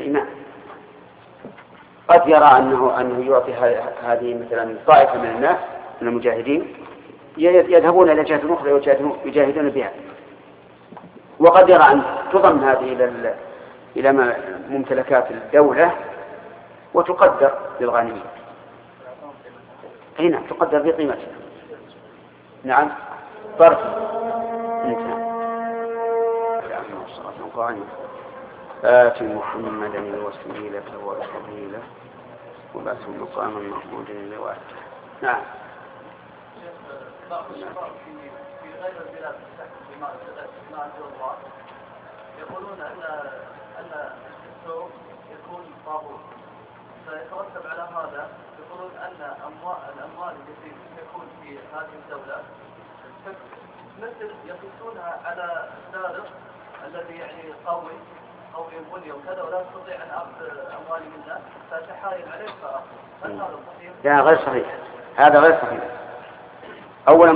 الإمام. قد يرى أنه يعطي هذه مثلا طائفة من الناس من المجاهدين يذهبون إلى جهة أخرى يجاهدون بها، وقد يرى أن تضم هذه إلى ممتلكات الدولة وتقدر للغانمين. هنا تقدر بقيمتها. نعم فرق انتهى. آت محمدا الوسيلة والفضيلة وبعثه مقاما محمودا لوعده. نعم. في غير البلاد بما الله يقولون أن الدستور يكون طاغوت، فيترتب على هذا يقولون أن الأموال التي تكون في هذه الدولة مثل يقيسونها على السارق الذي يعني قوي البنية وكذا ولا تستطيع أن أخذ أموالي منه فتحايل عليه فأخذ. هل هذا صحيح؟ لا غير صحيح، هذا غير صحيح. أولا